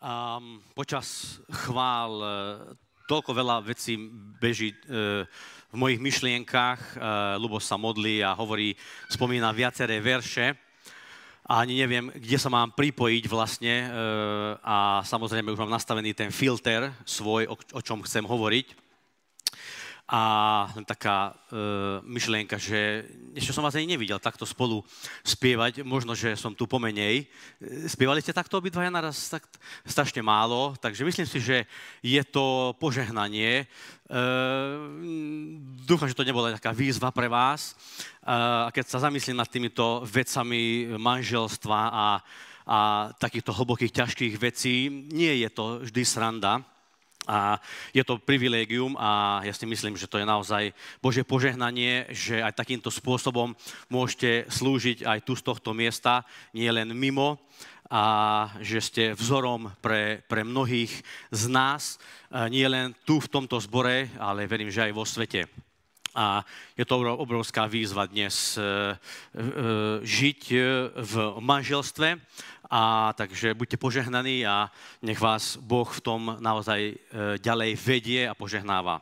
Počas chvál toľko veľa vecí beží v mojich myšlienkach. Ľubo sa modlí a hovorí, spomína viaceré verše a ani neviem, kde sa mám pripojiť vlastne a samozrejme už mám nastavený ten filter svoj, o čom chcem hovoriť. A len taká myšlienka, že ešte som vás ani nevidel takto spolu spievať, možno, že som tu pomenej. Spievali ste takto obidvaja naraz tak strašne málo, takže myslím si, že je to požehnanie. Dúfam, že to nebola taká výzva pre vás. A keď sa zamyslím nad týmito vecami manželstva a takýchto hlbokých, ťažkých vecí, nie je to vždy sranda. A je to privilégium a ja si myslím, že to je naozaj Božie požehnanie, že aj takýmto spôsobom môžete slúžiť aj tu z tohto miesta, nie len mimo, a že ste vzorom pre mnohých z nás, nie len tu v tomto zbore, ale verím, že aj vo svete. A je to obrovská výzva dnes žiť v manželstve. A takže buďte požehnaní a nech vás Boh v tom naozaj ďalej vedie a požehnáva.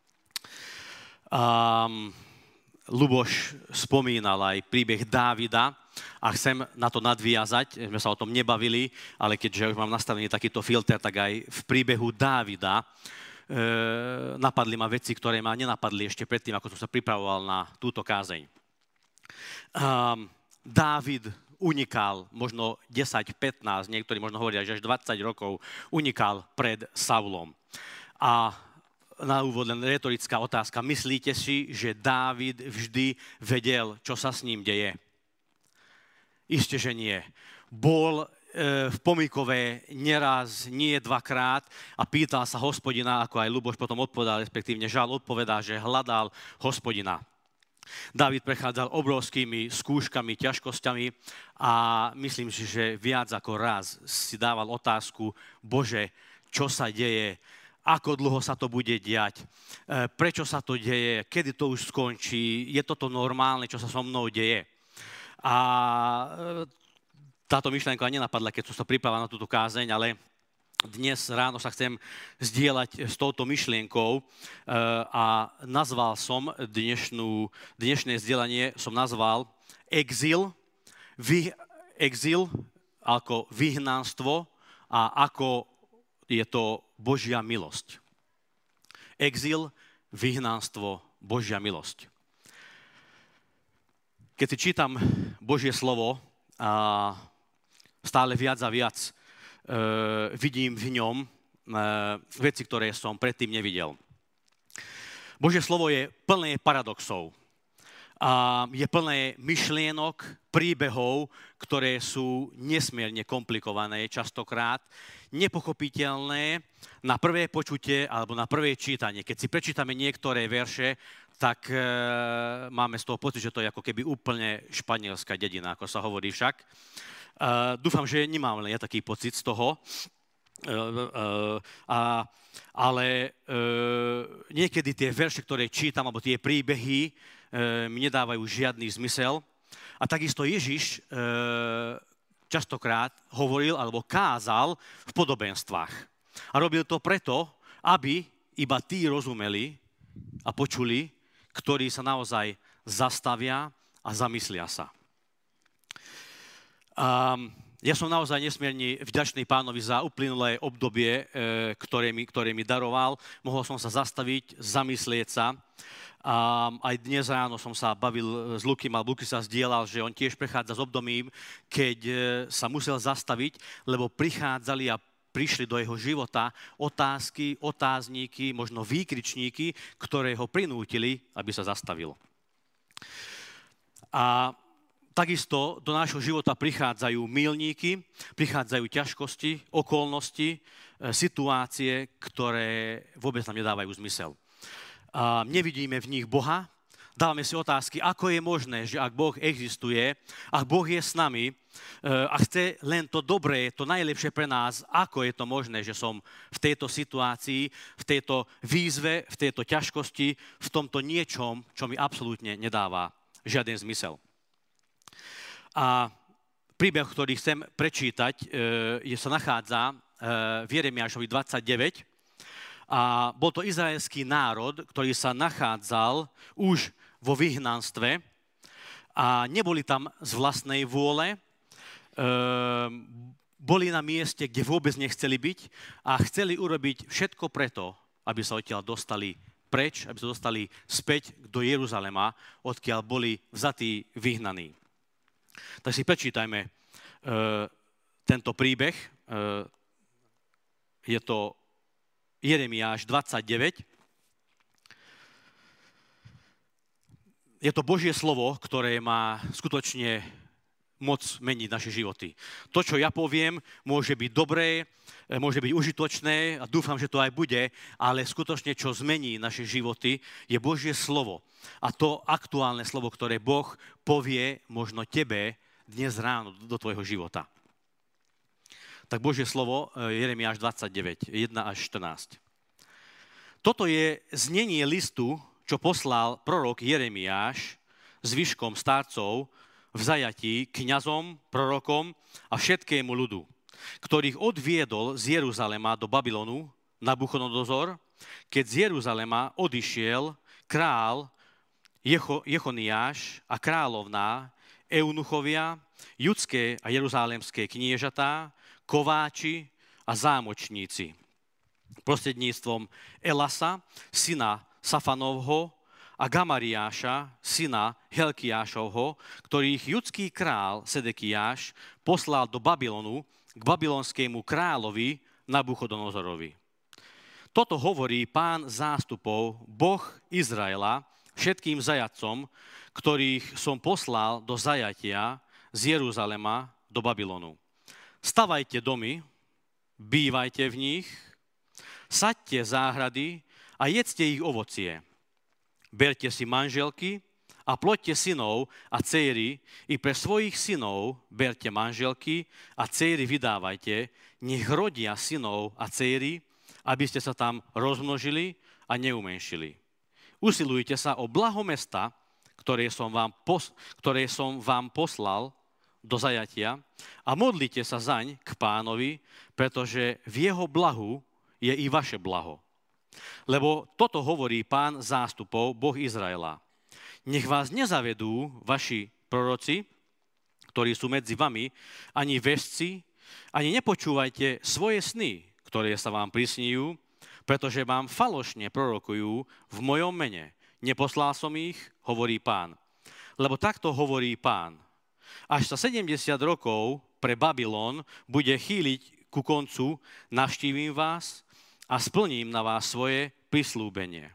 Luboš spomínal aj príbeh Dávida a chcem na to nadviazať. Sme sa o tom nebavili, ale keďže už mám nastavený takýto filter, tak aj v príbehu Dávida napadli ma veci, ktoré ma nenapadli ešte predtým, ako som sa pripravoval na túto kázeň. Dávid unikal možno 10, 15, niektorí možno hovoria, že až 20 rokov unikal pred Saulom. A na úvod len retorická otázka. Myslíte si, že Dávid vždy vedel, čo sa s ním deje? Isté, že nie. Bol v Pomíkove neraz, nie dvakrát a pýtal sa Hospodina, ako aj Luboš potom odpovedal, respektívne Žal odpovedá, že hľadal Hospodina. Dávid prechádzal obrovskými skúškami, ťažkosťami a myslím si, že viac ako raz si dával otázku, Bože, čo sa deje, ako dlho sa to bude diať, prečo sa to deje, kedy to už skončí, je toto normálne, čo sa so mnou deje. A táto myšlienka nenapadla, keď som sa pripravil na túto kázeň, ale dnes ráno sa chcem zdieľať s touto myšlienkou a nazval som dnešné zdieľanie som nazval exil ako vyhnanstvo a ako je to Božia milosť. Exil, vyhnanstvo, Božia milosť. Keď si čítam Božie slovo stále viac a viac vidím v ňom veci, ktoré som predtým nevidel. Božie slovo je plné paradoxov. Je plné myšlienok, príbehov, ktoré sú nesmierne komplikované, častokrát nepochopiteľné na prvé počutie alebo na prvé čítanie. Keď si prečítame niektoré verše, tak máme z toho pocit, že to je ako keby úplne španielská dedina, ako sa hovorí však. Dúfam, že nemám len ja taký pocit z toho, ale niekedy tie verše, ktoré čítam, alebo tie príbehy mi nedávajú žiadny zmysel. A takisto Ježiš častokrát hovoril alebo kázal v podobenstvách. A robil to preto, aby iba tí rozumeli a počuli, ktorí sa naozaj zastavia a zamyslia sa. Ja som naozaj nesmierne vďačný Pánovi za uplynulé obdobie, ktoré mi daroval. Mohol som sa zastaviť, zamyslieť sa. Aj dnes ráno som sa bavil s Lukim, a Luky sa zdieľal, že on tiež prechádza s obdobím, keď sa musel zastaviť, lebo prichádzali a prišli do jeho života otázky, otázníky, možno výkričníky, ktoré ho prinútili, aby sa zastavil. A takisto do nášho života prichádzajú milníky, prichádzajú ťažkosti, okolnosti, situácie, ktoré vôbec nám nedávajú zmysel. Nevidíme v nich Boha, dávame si otázky, ako je možné, že ak Boh existuje, ak Boh je s nami a chce len to dobré, to najlepšie pre nás, ako je to možné, že som v tejto situácii, v tejto výzve, v tejto ťažkosti, v tomto niečom, čo mi absolútne nedáva žiaden zmysel. A príbeh, ktorý chcem prečítať, sa nachádza v Jeremiášovi 29. A bol to izraelský národ, ktorý sa nachádzal už vo vyhnanstve a neboli tam z vlastnej vôle, boli na mieste, kde vôbec nechceli byť a chceli urobiť všetko preto, aby sa odtiaľ dostali preč, aby sa dostali späť do Jeruzalema, odkiaľ boli vzatí, vyhnaní. Tak si prečítajme tento príbeh. Je to Jeremiáš 29. Je to Božie slovo, ktoré má skutočne moc meniť naše životy. To, čo ja poviem, môže byť dobré, môže byť užitočné a dúfam, že to aj bude, ale skutočne, čo zmení naše životy, je Božie slovo. A to aktuálne slovo, ktoré Boh povie možno tebe dnes ráno do tvojho života. Tak Božie slovo, Jeremiáš 29, 1 až 14. Toto je znenie listu, čo poslal prorok Jeremiáš zvyškom starcov v zajatí kňazom, prorokom a všetkému ľudu, ktorých odviedol z Jeruzalema do Babylonu Nabuchodonozor, keď z Jeruzalema odišiel král Jechoniáš a kráľovná, eunuchovia, judské a jeruzalemské kniežatá, kováči a zámočníci. Prostredníctvom Elasa, syna Safanovho, a Gamariáša, syna Helkiášovho, ktorých judský král Sedekiáš poslal do Babylonu k babylonskému kráľovi Nabuchodonozorovi. Toto hovorí Pán zástupov, Boh Izraela, všetkým zajatcom, ktorých som poslal do zajatia z Jeruzalema do Babylonu. Stavajte domy, bývajte v nich, saďte záhrady a jedzte ich ovocie. Berte si manželky a ploďte synov a dcéry, i pre svojich synov berte manželky a dcéry vydávajte, nech rodia synov a dcéry, aby ste sa tam rozmnožili a neumenšili. Usilujte sa o blaho mesta, ktoré som vám poslal do zajatia a modlite sa zaň k Pánovi, pretože v jeho blahu je i vaše blaho. Lebo toto hovorí Pán zástupov, Boh Izraela. Nech vás nezavedú vaši proroci, ktorí sú medzi vami, ani vesci, ani nepočúvajte svoje sny, ktoré sa vám prisníjú, pretože vám falošne prorokujú v mojom mene. Neposlal som ich, hovorí Pán. Lebo takto hovorí Pán. Až sa 70 rokov pre Babylon bude chýliť ku koncu, navštívim vás a splním na vás svoje prislúbenie.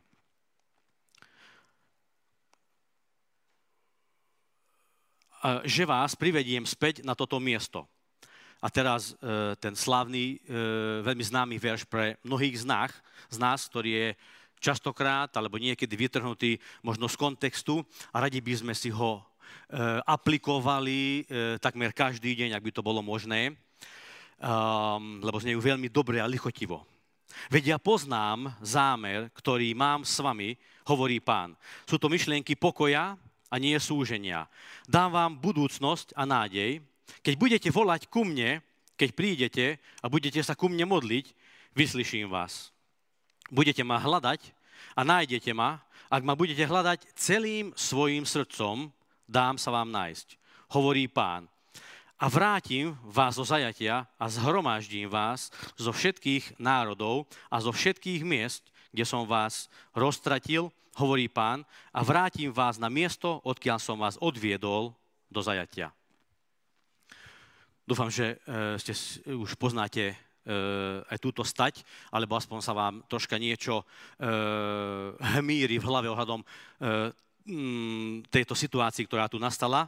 Že vás privediem späť na toto miesto. A teraz ten slávny, veľmi známy verš pre mnohých z nás, ktorý je častokrát alebo niekedy vytrhnutý možno z kontextu a radi by sme si ho aplikovali takmer každý deň, ak by to bolo možné, lebo znejú veľmi dobre a lichotivo. Veď ja poznám zámer, ktorý mám s vami, hovorí Pán. Sú to myšlienky pokoja a nie súženia. Dám vám budúcnosť a nádej. Keď budete volať ku mne, keď prídete a budete sa ku mne modliť, vyslyším vás. Budete ma hľadať a nájdete ma. Ak ma budete hľadať celým svojím srdcom, dám sa vám nájsť, hovorí Pán. A vrátim vás zo zajatia a zhromaždím vás zo všetkých národov a zo všetkých miest, kde som vás roztratil, hovorí Pán, a vrátim vás na miesto, odkiaľ som vás odviedol do zajatia. Dúfam, že už poznáte aj túto stať, alebo aspoň sa vám troška niečo hmíri v hlave ohľadom tejto situácii, ktorá tu nastala.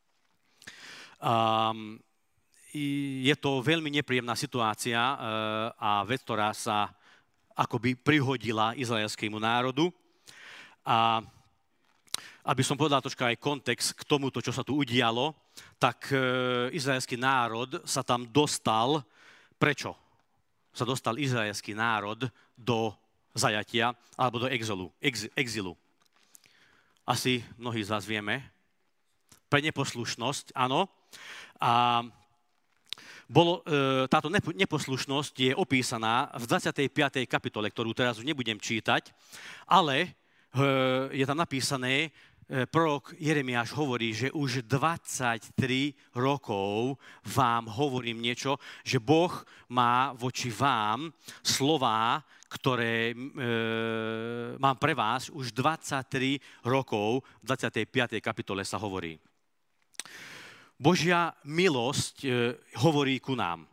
Je to veľmi nepríjemná situácia a vec, ktorá sa akoby prihodila izraelskému národu. A aby som povedal troška aj kontext k tomuto, čo sa tu udialo, tak izraelský národ sa tam dostal. Prečo sa dostal izraelský národ do zajatia alebo do exilu? Asi mnohí z vás vieme. Pre neposlušnosť, áno. A Táto neposlušnosť je opísaná v 25. kapitole, ktorú teraz už nebudem čítať, ale je tam napísané, prorok Jeremiáš hovorí, že už 23 rokov vám hovorím niečo, že Boh má voči vám slová, ktoré mám pre vás už 23 rokov, v 25. kapitole sa hovorí. Božia milosť hovorí ku nám.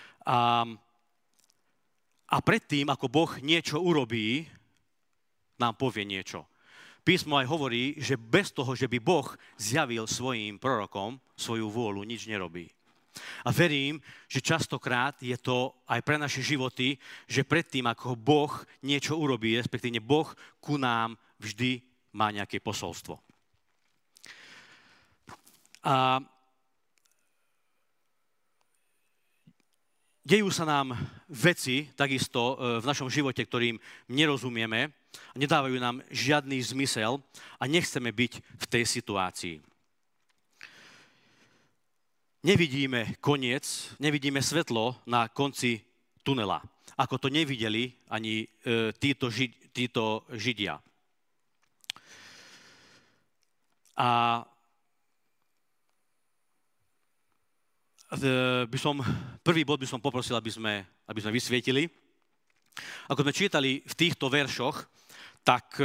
A predtým, ako Boh niečo urobí, nám povie niečo. Písmo aj hovorí, že bez toho, že by Boh zjavil svojim prorokom svoju vôľu, nič nerobí. A verím, že častokrát je to aj pre naše životy, že predtým, ako Boh niečo urobí, respektíve Boh ku nám vždy má nejaké posolstvo. A dejú sa nám veci, takisto v našom živote, ktorým nerozumieme, nedávajú nám žiadny zmysel a nechceme byť v tej situácii. Nevidíme koniec, nevidíme svetlo na konci tunela, ako to nevideli ani títo Židia. A prvý bod by som poprosil, aby sme vysvietili. Ako sme čítali v týchto veršoch, tak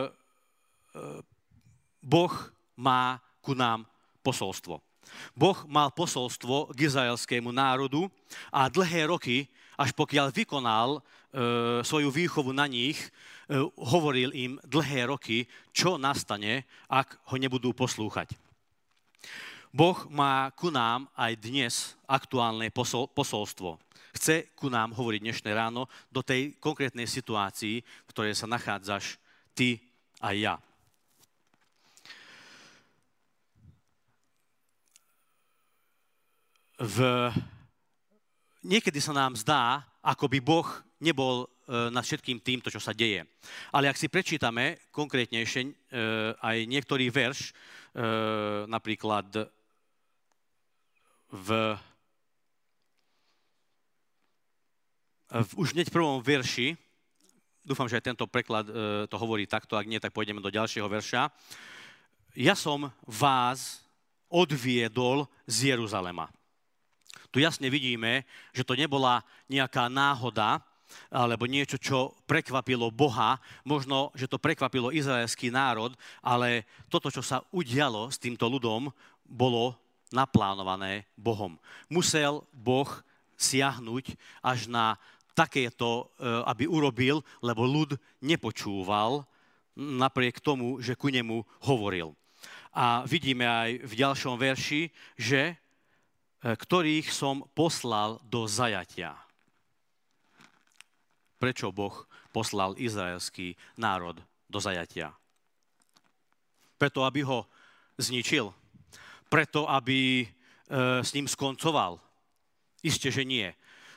Boh má ku nám posolstvo. Boh mal posolstvo k izraelskému národu a dlhé roky, až pokiaľ vykonal svoju výchovu na nich, hovoril im dlhé roky, čo nastane, ak ho nebudú poslúchať. Boh má ku nám aj dnes aktuálne posolstvo. Chce ku nám hovoriť dnešné ráno do tej konkrétnej situácii, v ktorej sa nachádzaš ty a ja. Niekedy sa nám zdá, ako by Boh nebol nad všetkým týmto, čo sa deje. Ale ak si prečítame konkrétnejšie aj niektorý verš, napríklad už hneď v prvom verši, dúfam, že aj tento preklad to hovorí takto, ak nie, tak pôjdeme do ďalšieho verša. Ja som vás odviedol z Jeruzalema. Tu jasne vidíme, že to nebola nejaká náhoda, alebo niečo, čo prekvapilo Boha. Možno, že to prekvapilo izraelský národ, ale toto, čo sa udialo s týmto ľudom, bolo naplánované Bohom. Musel Boh siahnuť až na takéto, aby urobil, lebo ľud nepočúval napriek tomu, že ku nemu hovoril. A vidíme aj v ďalšom verši, že ktorých som poslal do zajatia. Prečo Boh poslal izraelský národ do zajatia? Preto, aby ho zničil? Preto, aby s ním skoncoval? Isté, že nie.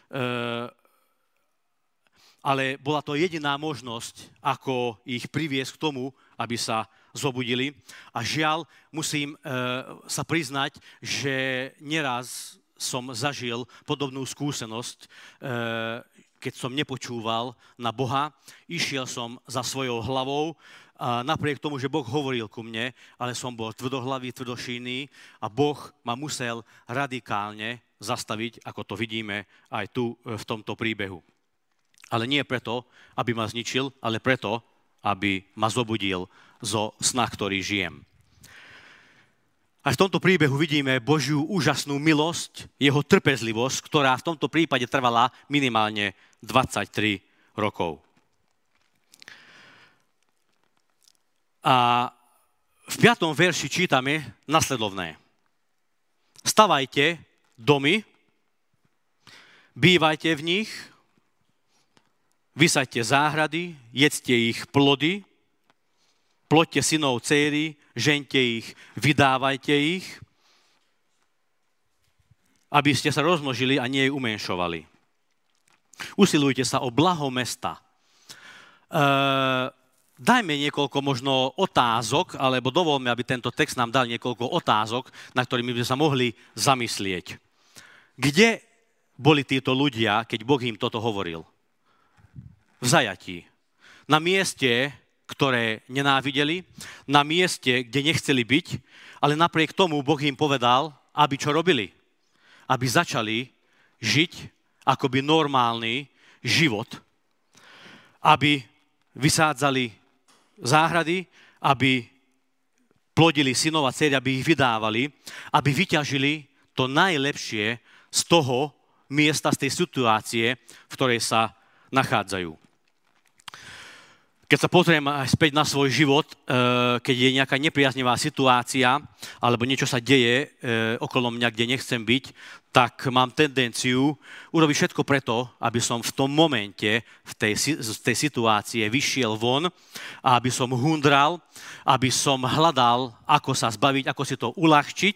Ale bola to jediná možnosť, ako ich priviesť k tomu, aby sa zobudili. A žiaľ, musím sa priznať, že neraz som zažil podobnú skúsenosť, keď som nepočúval na Boha. Išiel som za svojou hlavou, a napriek tomu, že Boh hovoril ku mne, ale som bol tvrdohlavý, tvrdošíjný a Boh ma musel radikálne zastaviť, ako to vidíme aj tu v tomto príbehu. Ale nie preto, aby ma zničil, ale preto, aby ma zobudil zo sna, ktorý žijem. A v tomto príbehu vidíme Božiu úžasnú milosť, jeho trpezlivosť, ktorá v tomto prípade trvala minimálne 23 rokov. A v 5. verši čítame nasledovné. Stavajte domy, bývajte v nich, vysaďte záhrady, jedzte ich plody, ploďte synov, dcéry, žente ich, vydávajte ich, aby ste sa rozmnožili a nie umenšovali. Usilujte sa o blaho mesta. Dajme niekoľko možno otázok, alebo dovolme, aby tento text nám dal niekoľko otázok, na ktorými by sme sa mohli zamyslieť. Kde boli títo ľudia, keď Boh im toto hovoril? V zajatí. Na mieste, ktoré nenávideli, na mieste, kde nechceli byť, ale napriek tomu Boh im povedal, aby čo robili? Aby začali žiť akoby normálny život. Aby vysádzali záhrady, aby plodili synov a dcery, aby ich vydávali, aby vyťažili to najlepšie z toho miesta, z tej situácie, v ktorej sa nachádzajú. Keď sa pozriem späť na svoj život, keď je nejaká nepriaznivá situácia alebo niečo sa deje okolo mňa, kde nechcem byť, tak mám tendenciu urobiť všetko preto, aby som v tom momente, z tej situácie vyšiel von a aby som hundral, aby som hľadal, ako sa zbaviť, ako si to uľahčiť.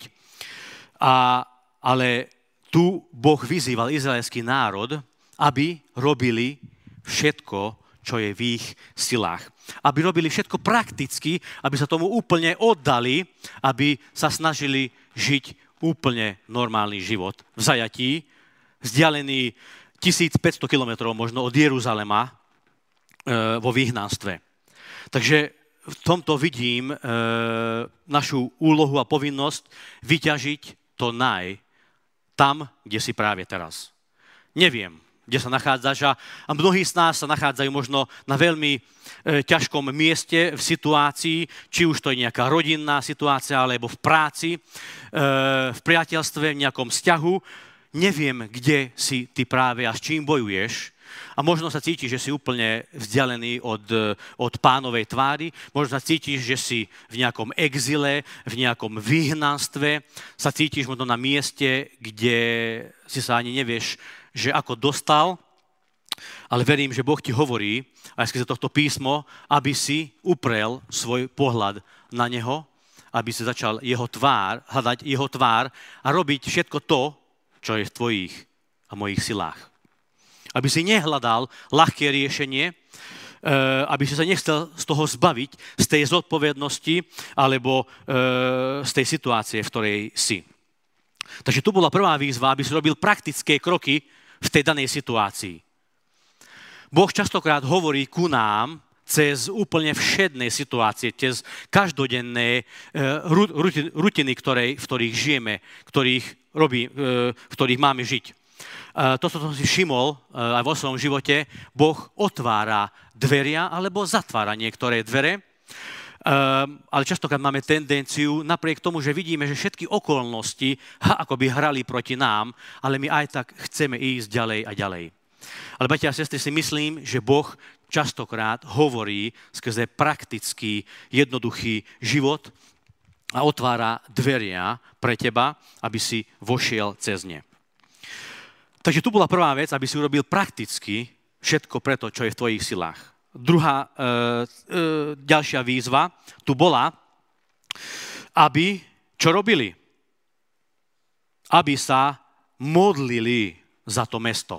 Ale tu Boh vyzýval izraelský národ, aby robili všetko, čo je v ich silách. Aby robili všetko prakticky, aby sa tomu úplne oddali, aby sa snažili žiť úplne normálny život v zajatí, vzdialený 1500 kilometrov možno od Jeruzalema vo vyhnanstve. Takže v tomto vidím našu úlohu a povinnosť vyťažiť to tam, kde si práve teraz. Neviem, kde sa nachádzaš a mnohí z nás sa nachádzajú možno na veľmi ťažkom mieste v situácii, či už to je nejaká rodinná situácia, alebo v práci, v priateľstve, v nejakom vzťahu. Neviem, kde si ty práve a s čím bojuješ. A možno sa cítiš, že si úplne vzdialený od Pánovej tvári, možno sa cítiš, že si v nejakom exile, v nejakom vyhnanstve, sa cítiš možno na mieste, kde si sa ani nevieš, že ako dostal, ale verím, že Boh ti hovorí, aj skrze tohto písmo, aby si uprel svoj pohľad na neho, aby si začal hľadať jeho tvár a robiť všetko to, čo je v tvojich a mojich silách. Aby si nehľadal ľahké riešenie, aby si sa nechcel z toho zbaviť, z tej zodpovednosti alebo z tej situácie, v ktorej si. Takže tu bola prvá výzva, aby si robil praktické kroky v tej danej situácii. Boh častokrát hovorí ku nám cez úplne všedné situácie, cez každodenné rutiny, v ktorých žijeme, v ktorých máme žiť. To, čo som si všimol aj vo svojom živote, Boh otvára dveria alebo zatvára niektoré dvere, ale častokrát máme tendenciu, napriek tomu, že vidíme, že všetky okolnosti akoby hrali proti nám, ale my aj tak chceme ísť ďalej a ďalej. Ale bratia a sestry, si myslím, že Boh častokrát hovorí skrze praktický, jednoduchý život a otvára dveria pre teba, aby si vošiel cez ne. Takže tu bola prvá vec, aby si urobil prakticky všetko preto, čo je v tvojich silách. Druhá, ďalšia výzva tu bola, aby čo robili? Aby sa modlili za to mesto.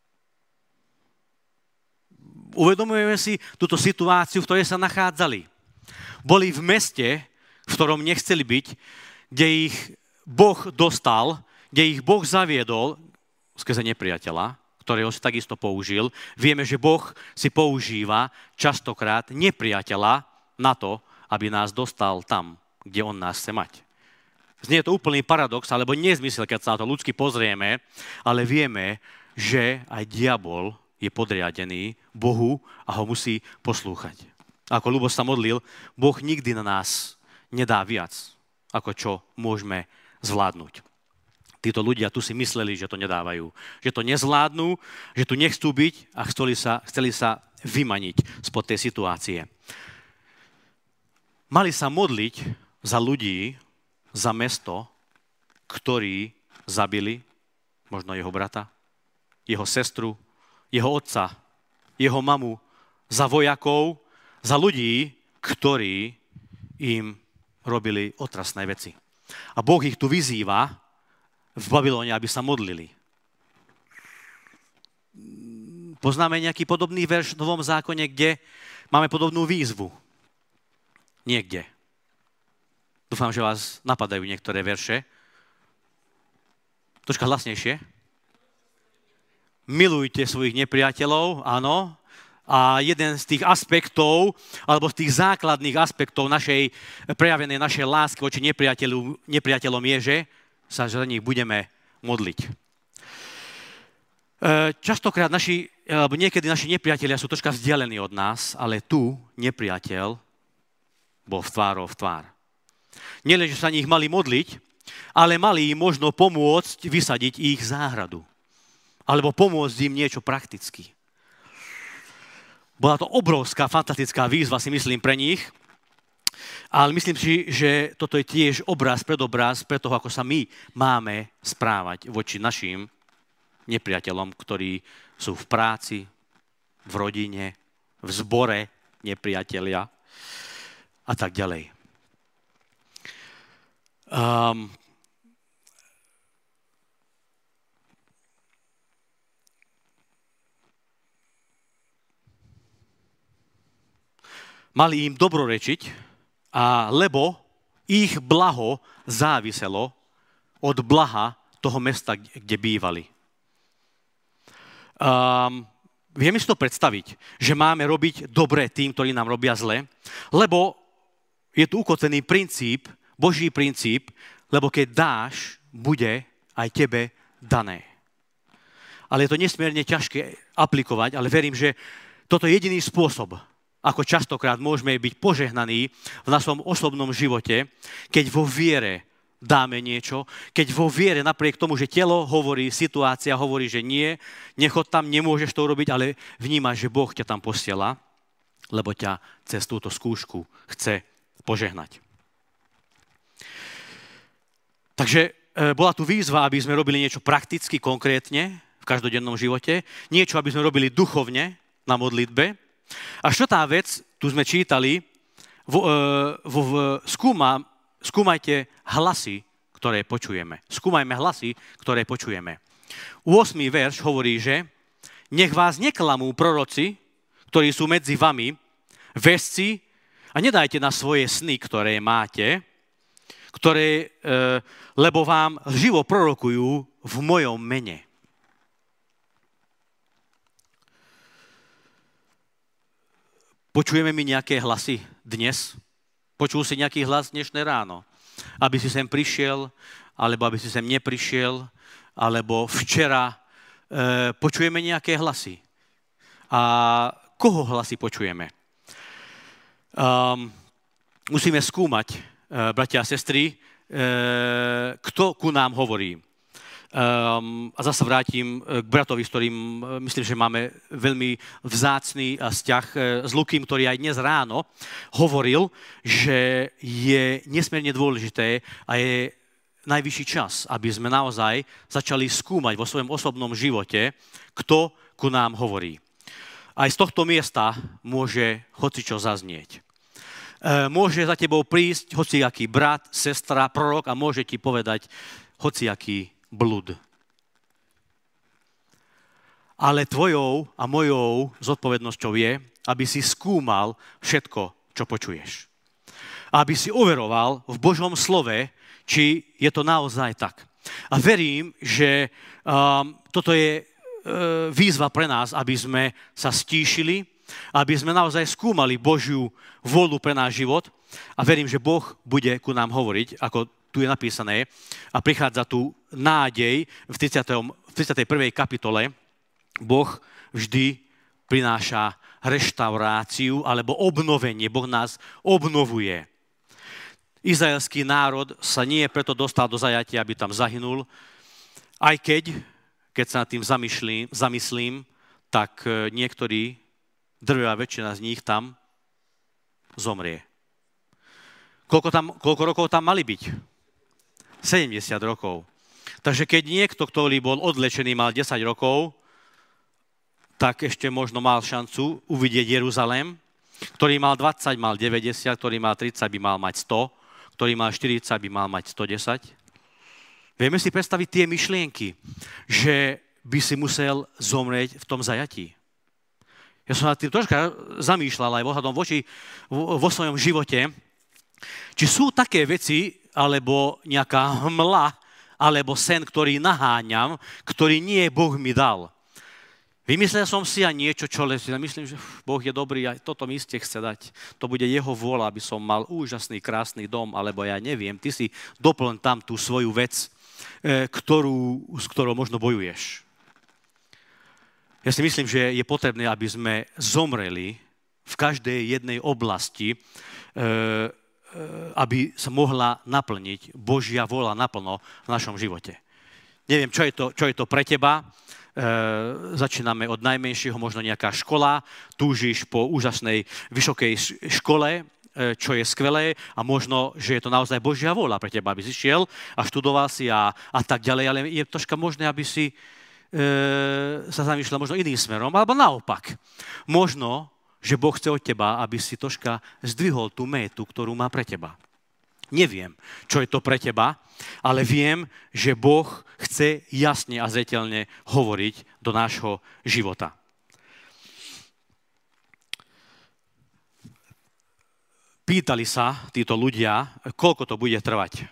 Uvedomujeme si túto situáciu, v ktorej sa nachádzali. Boli v meste, v ktorom nechceli byť, kde ich Boh dostal, kde ich Boh zaviedol skrze nepriateľa, ktorého si takisto použil. Vieme, že Boh si používa častokrát nepriateľa na to, aby nás dostal tam, kde on nás chce mať. Znie to úplný paradox, alebo nezmysel, keď sa na to ľudsky pozrieme, ale vieme, že aj diabol je podriadený Bohu a ho musí poslúchať. Ako Ľubo sa modlil, Boh nikdy na nás nedá viac, ako čo môžeme zvládnuť. Títo ľudia tu si mysleli, že to nedávajú, že to nezvládnu, že tu nechcú byť a chceli sa vymaniť spod tej situácie. Mali sa modliť za ľudí, za mesto, ktorí zabili možno jeho brata, jeho sestru, jeho otca, jeho mamu, za vojakov, za ľudí, ktorí im robili otrasné veci. A Boh ich tu vyzýva v Babylone, aby sa modlili. Poznáme nejaký podobný verš v Novom zákone, kde máme podobnú výzvu? Niekde. Dúfam, že vás napadajú niektoré verše. Troška hlasnejšie. milujte svojich nepriateľov, áno. A jeden z tých aspektov, alebo z tých základných aspektov prejavenej našej lásky voči nepriateľom je, že sa za nich budeme modliť. Častokrát alebo niekedy naši nepriatelia sú troška vzdialení od nás, ale tu nepriateľ bol v tvár. Nielen, že sa nich mali modliť, ale mali im možno pomôcť vysadiť ich záhradu. Alebo pomôcť im niečo prakticky. Bola to obrovská, fantastická výzva, si myslím, pre nich. Ale myslím si, že toto je tiež predobraz pre toho, ako sa my máme správať voči našim nepriateľom, ktorí sú v práci, v rodine, v zbore nepriatelia a tak ďalej. Mali im dobrorečiť, lebo ich blaho záviselo od blaha toho mesta, kde bývali. Vieme si to predstaviť, že máme robiť dobre tým, ktorí nám robia zle, lebo je tu ukotvený princíp, Boží princíp, lebo keď dáš, bude aj tebe dané. Ale je to nesmierne ťažké aplikovať, ale verím, že toto je jediný spôsob, ako častokrát môžeme byť požehnaní v našom osobnom živote, keď vo viere dáme niečo, keď vo viere napriek tomu, že telo hovorí, situácia hovorí, že nie, nechod tam, nemôžeš to urobiť, ale vnímaš, že Boh ťa tam posiela, lebo ťa cez túto skúšku chce požehnať. Takže bola tu výzva, aby sme robili niečo prakticky, konkrétne v každodennom živote, niečo, aby sme robili duchovne na modlitbe. A štvrtá vec, tu sme čítali, skúmajte hlasy, ktoré počujeme. Skúmajme hlasy, ktoré počujeme. 8. verš hovorí, že nech vás neklamú proroci, ktorí sú medzi vami, vesci, a nedajte na svoje sny, ktoré máte, lebo vám živo prorokujú v mojom mene. Počujeme mi nejaké hlasy dnes? Počul si nejaký hlas dnešné ráno? Aby si sem prišiel, alebo aby si sem neprišiel, alebo včera. Počujeme nejaké hlasy. A koho hlasy počujeme? Musíme skúmať, bratia a sestry, kto ku nám hovorí. A zase vrátim k bratovi, s ktorým myslím, že máme veľmi vzácny vzťah s Lukým, ktorý aj dnes ráno hovoril, že je nesmierne dôležité a je najvyšší čas, aby sme naozaj začali skúmať vo svojom osobnom živote, kto ku nám hovorí. Aj z tohto miesta môže hocičo zaznieť. Môže za tebou prísť hociaký brat, sestra, prorok a môže ti povedať hociaký blud. Ale tvojou a mojou zodpovednosťou je, aby si skúmal všetko, čo počuješ. Aby si overoval v Božom slove, či je to naozaj tak. A verím, že toto je výzva pre nás, aby sme sa stíšili, aby sme naozaj skúmali Božiu vôľu pre náš život. A verím, že Boh bude ku nám hovoriť, ako tu je napísané, a prichádza tu nádej v 31. kapitole. Boh vždy prináša reštauráciu alebo obnovenie. Boh nás obnovuje. Izraelský národ sa nie preto dostal do zajatia, aby tam zahynul, aj keď sa nad tým zamyslím, tak niektorí, drvivá väčšina z nich tam zomrie. Koľko rokov tam mali byť? 70 rokov. Takže keď niekto, ktorý bol odlečený, mal 10 rokov, tak ešte možno mal šancu uvidieť Jeruzalém. Ktorý mal 20, mal 90, ktorý mal 30, by mal mať 100, ktorý mal 40, by mal mať 110. Vieme si predstaviť tie myšlienky, že by si musel zomrieť v tom zajatí. Ja som nad tým troška zamýšľal aj vo svojom živote, či sú také veci, alebo nejaká hmla, alebo sen, ktorý naháňam, ktorý nie Boh mi dal. Vymyslel som si aj niečo, čo myslím, že Boh je dobrý a toto mi iste chce dať. To bude jeho vôľa, aby som mal úžasný, krásny dom, alebo ja neviem. Ty si doplň tam tú svoju vec, s ktorou možno bojuješ. Ja si myslím, že je potrebné, aby sme zomreli v každej jednej oblasti, aby sa mohla naplniť Božia vôľa naplno v našom živote. Neviem, čo je to pre teba. Začíname od najmenšieho, možno nejaká škola, túžiš po úžasnej vysokej škole, čo je skvelé a možno, že je to naozaj Božia vôľa pre teba, aby si šiel a študoval si a tak ďalej, ale je troška možné, aby si sa zamýšľal možno iným smerom, alebo naopak. Možno, že Boh chce od teba, aby si troška zdvihol tú métu, ktorú má pre teba. Neviem, čo je to pre teba, ale viem, že Boh chce jasne a zreteľne hovoriť do nášho života. Pýtali sa títo ľudia, koľko to bude trvať.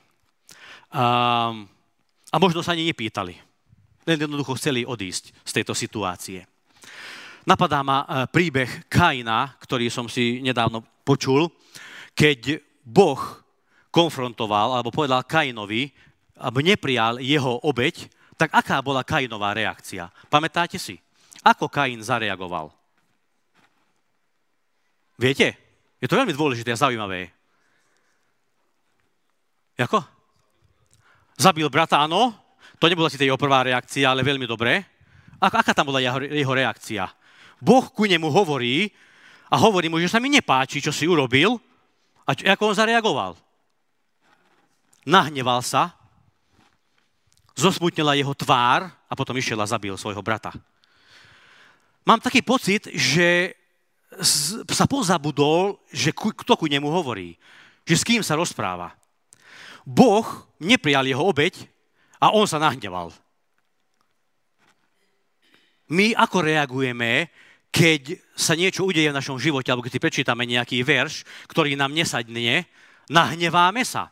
A možno sa ani nepýtali. Len jednoducho chceli odísť z tejto situácie. Napadá ma príbeh Kaina, ktorý som si nedávno počul, keď Boh konfrontoval, alebo povedal Kainovi, aby neprijal jeho obeť, tak aká bola Kainová reakcia? Pamätáte si? Ako Kain zareagoval? Viete? Je to veľmi dôležité a zaujímavé. Jako? Zabil brata, áno. To nebola si jeho prvá reakcia, ale veľmi dobré. Aká tam bola jeho reakcia? Boh ku nemu hovorí a hovorí mu, že sa mi nepáči, čo si urobil. A ako on zareagoval? Nahneval sa, zosmutnila jeho tvár a potom išiel a zabil svojho brata. Mám taký pocit, že sa pozabudol, že kto ku nemu hovorí, že s kým sa rozpráva. Boh neprijal jeho obeť a on sa nahneval. My ako reagujeme, keď sa niečo udeje v našom živote, alebo keď si prečítame nejaký verš, ktorý nám nesadne, nahneváme sa.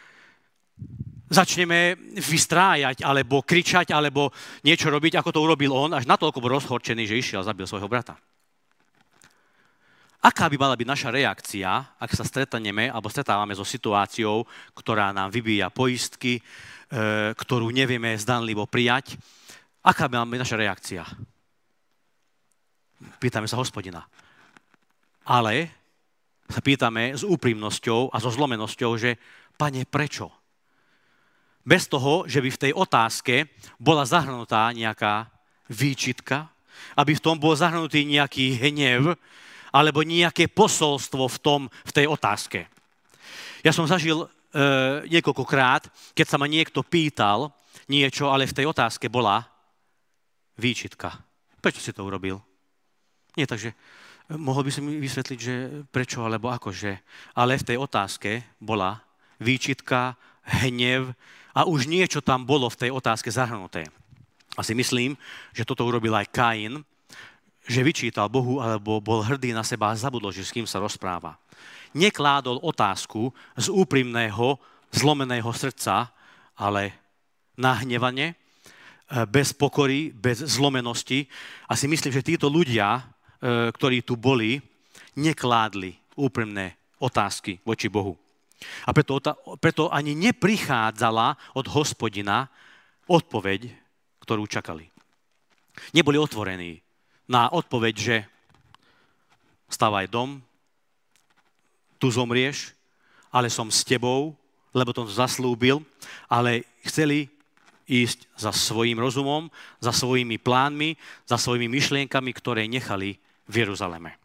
Začneme vystrájať, alebo kričať, alebo niečo robiť, ako to urobil on, až natoľko bol rozhorčený, že išiel a zabil svojho brata. Aká by mala byť naša reakcia, ak sa stretneme, alebo stretávame so situáciou, ktorá nám vybíja poistky, ktorú nevieme zdanlivo prijať? Aká by mala byť naša reakcia? Pýtame sa Hospodina. Ale sa pýtame s úprimnosťou a so zlomenosťou, že Pane, prečo? Bez toho, že by v tej otázke bola zahrnutá nejaká výčitka, aby v tom bol zahrnutý nejaký hnev, alebo nejaké posolstvo v tej otázke. Ja som zažil niekoľkokrát, keď sa ma niekto pýtal niečo, ale v tej otázke bola výčitka. Prečo si to urobil? Nie, takže mohol by si mi vysvetliť, že prečo, alebo akože. Ale v tej otázke bola výčitka, hnev a už niečo tam bolo v tej otázke zahrnuté. A si myslím, že toto urobil aj Kain, že vyčítal Bohu, alebo bol hrdý na seba a zabudol, že s kým sa rozpráva. Nekládol otázku z úprimného, zlomeného srdca, ale nahnevane, bez pokory, bez zlomenosti. A si myslím, že títo ľudia, ktorí tu boli, nekládli úprimné otázky voči Bohu. A preto ani neprichádzala od Hospodina odpoveď, ktorú čakali. Neboli otvorení na odpoveď, že stavaj dom, tu zomrieš, ale som s tebou, lebo to zaslúbil, ale chceli ísť za svojím rozumom, za svojimi plánmi, za svojimi myšlienkami, ktoré nechali v Jeruzaleme.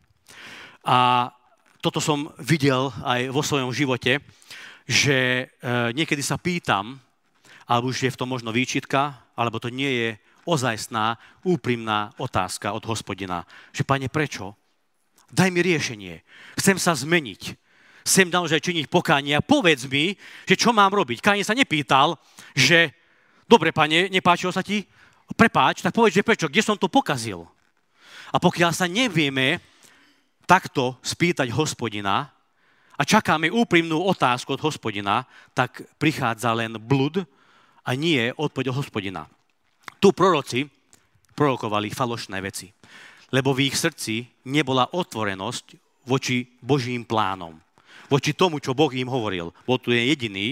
A toto som videl aj vo svojom živote, že niekedy sa pýtam, alebo už je v tom možno výčitka, alebo to nie je ozajstná, úprimná otázka od Hospodina. Že Pane, prečo? Daj mi riešenie. Chcem sa zmeniť. Chcem naozaj činiť pokánie a povedz mi, že čo mám robiť. Kain sa nepýtal, že dobre, Pane, nepáčilo sa ti? Prepáč, tak povedz, že prečo? Kde som to pokazil? A pokiaľ sa nevieme takto spýtať Hospodina a čakáme úprimnú otázku od Hospodina, tak prichádza len blud a nie odpoveď od Hospodina. Tu proroci prorokovali falošné veci. Lebo v ich srdci nebola otvorenosť voči Božím plánom. Voči tomu, čo Boh im hovoril. Bol tu jediný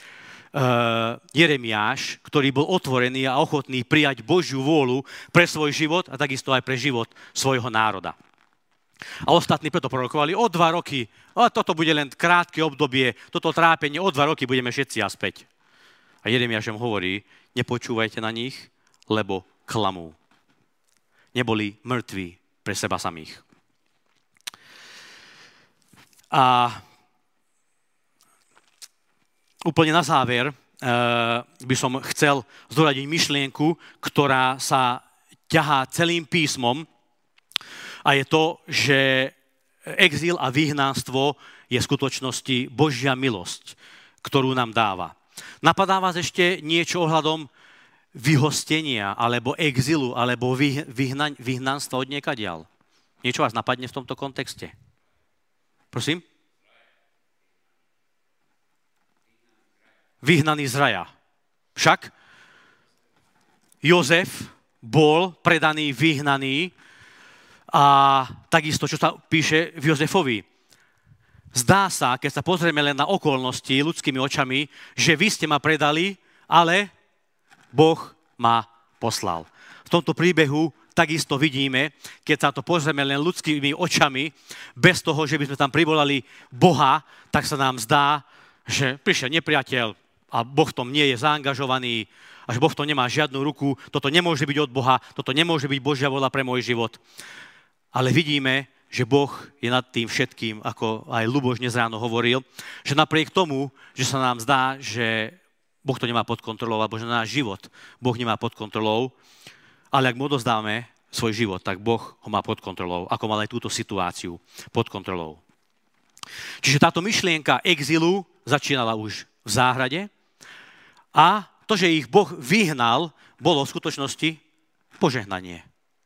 Jeremiáš, ktorý bol otvorený a ochotný prijať Božiu vôľu pre svoj život a takisto aj pre život svojho národa. A ostatní preto prorokovali o 2 roky. A toto bude len krátke obdobie, toto trápenie, o 2 roky budeme všetci aspäť. A Jeremiáš im hovorí, nepočúvajte na nich, lebo klamú. Neboli mŕtvi pre seba samých. A úplne na záver by som chcel zdôrazniť myšlienku, ktorá sa ťahá celým písmom, a je to, že exil a vyhnanstvo je v skutočnosti Božia milosť, ktorú nám dáva. Napadá vás ešte niečo ohľadom vyhostenia, alebo exilu, alebo vyhnanstva od niekadiaľ? Niečo vás napadne v tomto kontexte? Prosím? Vyhnaný z raja. Však Jozef bol predaný, vyhnaný a takisto, čo sa píše v Jozefovi. Zdá sa, keď sa pozrieme len na okolnosti ľudskými očami, že vy ste ma predali, ale Boh ma poslal. V tomto príbehu takisto vidíme, keď sa to pozrieme len ľudskými očami, bez toho, že by sme tam privolali Boha, tak sa nám zdá, že prišiel nepriateľ a Boh v tom nie je zaangažovaný, až Boh v tom nemá žiadnu ruku, toto nemôže byť od Boha, toto nemôže byť Božia vôľa pre môj život. Ale vidíme, že Boh je nad tým všetkým, ako aj Ľuboš dnes ráno hovoril, že napriek tomu, že sa nám zdá, že Boh to nemá pod kontrolou, alebo že náš život Boh nemá pod kontrolou, ale ak mu odovzdáme svoj život, tak Boh ho má pod kontrolou, ako mal aj túto situáciu pod kontrolou. Čiže táto myšlienka exilu začínala už v záhrade a to, že ich Boh vyhnal, bolo v skutočnosti požehnanie.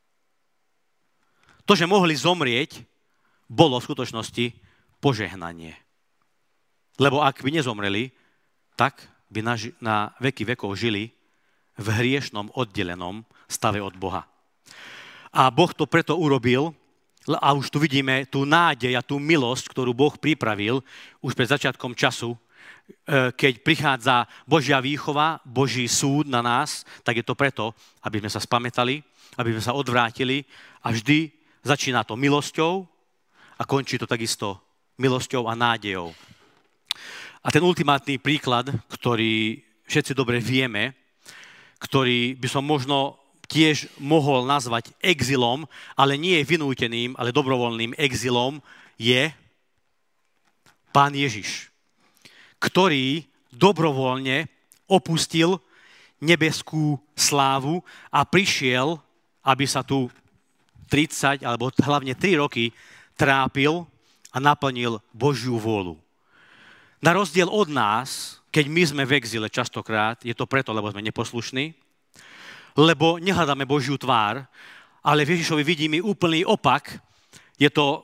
To, že mohli zomrieť, bolo v skutočnosti požehnanie. Lebo ak by nezomreli, tak by na veky vekov žili v hriešnom oddelenom stave od Boha. A Boh to preto urobil, a už tu vidíme tú nádej a tú milosť, ktorú Boh pripravil už pred začiatkom času, keď prichádza Božia výchova, Boží súd na nás, tak je to preto, aby sme sa spamätali, aby sme sa odvrátili a vždy začína to milosťou a končí to takisto milosťou a nádejou. A ten ultimátny príklad, ktorý všetci dobre vieme, ktorý by som možno tiež mohol nazvať exilom, ale nie vynúteným, ale dobrovoľným exilom, je Pán Ježiš, ktorý dobrovoľne opustil nebeskú slávu a prišiel, aby sa tu 30 alebo hlavne 3 roky trápil a naplnil Božiu vôľu. Na rozdiel od nás, keď my sme v exile častokrát, je to preto, lebo sme neposlušní, lebo nehľadáme Božiu tvár, ale v Ježišovi vidíme úplný opak. Je to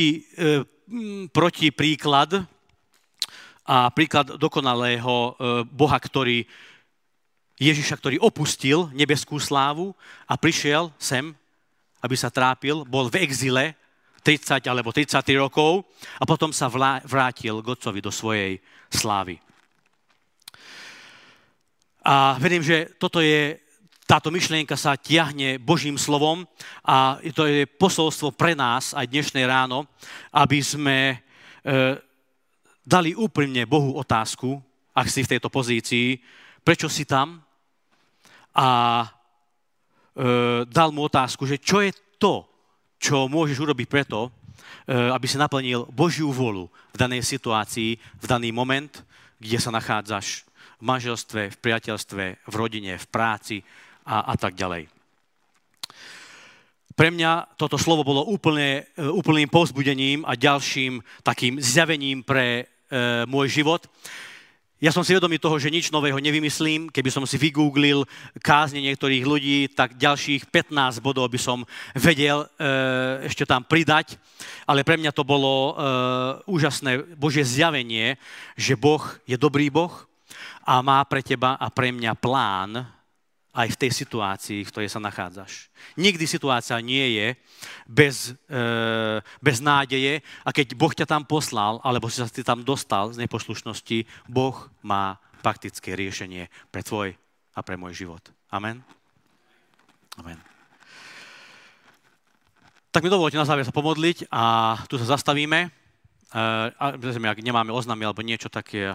protipríklad a príklad dokonalého Boha, Ježiša, ktorý opustil nebeskú slávu a prišiel sem, aby sa trápil, bol v exile 30 alebo 33 rokov a potom sa vrátil k Otcovi do svojej slávy. A verím, že táto myšlienka sa tiahne Božím slovom a to je posolstvo pre nás aj dnešné ráno, aby sme dali úprimne Bohu otázku, ak si v tejto pozícii, prečo si tam a dal mu otázku, že čo je to, čo môžeš urobiť preto, aby si naplnil Božiu vôľu v danej situácii, v daný moment, kde sa nachádzaš v manželstve, v priateľstve, v rodine, v práci a tak ďalej. Pre mňa toto slovo bolo úplným povzbudením a ďalším takým zjavením pre môj život. Ja som si vedomý toho, že nič nového nevymyslím. Keby som si vygooglil kázne niektorých ľudí, tak ďalších 15 bodov by som vedel ešte tam pridať. Ale pre mňa to bolo úžasné Božie zjavenie, že Boh je dobrý Boh a má pre teba a pre mňa plán aj v tej situácii, v ktorej sa nachádzaš. Nikdy situácia nie je bez nádeje a keď Boh ťa tam poslal, alebo si sa tam dostal z neposlušnosti, Boh má praktické riešenie pre tvoj a pre môj život. Amen. Amen. Tak mi dovolte na záver sa pomodliť a tu sa zastavíme. Ak nemáme oznámy alebo niečo také.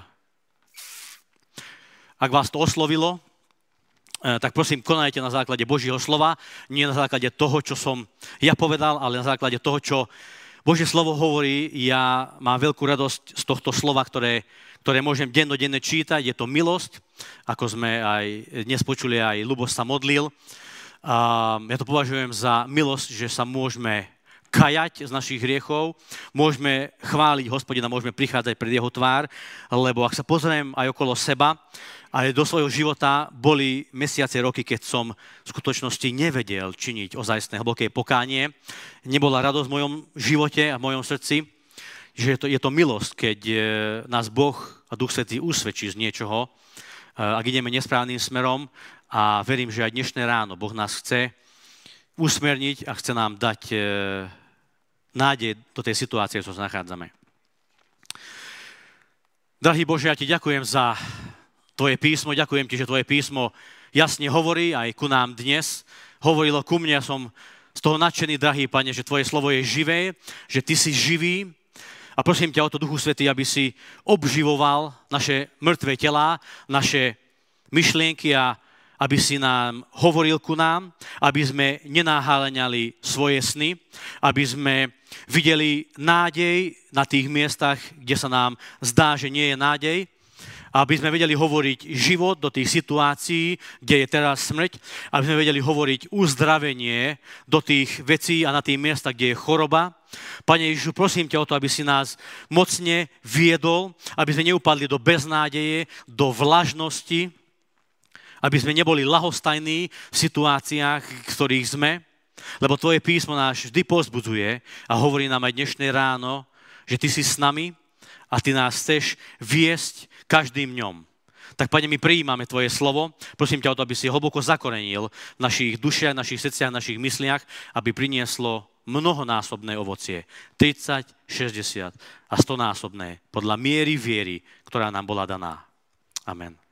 Ak vás to oslovilo, tak prosím, konajte na základe Božieho slova, nie na základe toho, čo som ja povedal, ale na základe toho, čo Božie slovo hovorí. Ja mám veľkú radosť z tohto slova, ktoré môžem dennodenne čítať. Je to milosť, ako sme aj dnes počuli, aj Ľuboš sa modlil. Ja to považujem za milosť, že sa môžeme kajať z našich hriechov, môžeme chváliť Hospodina, môžeme prichádzať pred jeho tvár, lebo ak sa pozriem aj okolo seba, aj do svojho života boli mesiace, roky, keď som v skutočnosti nevedel činiť ozajstné hlboké pokánie. Nebola radosť v mojom živote a v mojom srdci, že je to milosť, keď nás Boh a Duch Svätý usvedčí z niečoho, ak ideme nesprávnym smerom, a verím, že aj dnešné ráno Boh nás chce usmerniť a chce nám dať nádej do tej situácie, v ktorej sa nachádzame. Drahý Bože, ja ti ďakujem za tvoje písmo, ďakujem ti, že tvoje písmo jasne hovorí aj ku nám dnes. Hovorilo ku mne, ja som z toho nadšený, drahý Pane, že tvoje slovo je živé, že ty si živý. A prosím ťa o to, Duchu Svätý, aby si obživoval naše mŕtve telá, naše myšlienky a aby si nám hovoril ku nám, aby sme nenáháľali svoje sny, aby sme videli nádej na tých miestach, kde sa nám zdá, že nie je nádej, aby sme vedeli hovoriť život do tých situácií, kde je teraz smrť, aby sme vedeli hovoriť uzdravenie do tých vecí a na tých miestach, kde je choroba. Pane Ježišu, prosím ťa o to, aby si nás mocne viedol, aby sme neupadli do beznádeje, do vlažnosti, aby sme neboli ľahostajní v situáciách, v ktorých sme, lebo tvoje písmo nás vždy povzbudzuje a hovorí nám aj dnešné ráno, že ty si s nami a ty nás chceš viesť každým dňom. Tak, Pane, my prijímame tvoje slovo. Prosím ťa o to, aby si hlboko zakorenil v našich dušiach, našich srdciach, našich mysliach, aby prinieslo mnohonásobné ovocie. 30, 60 a 100-násobné podľa miery viery, ktorá nám bola daná. Amen.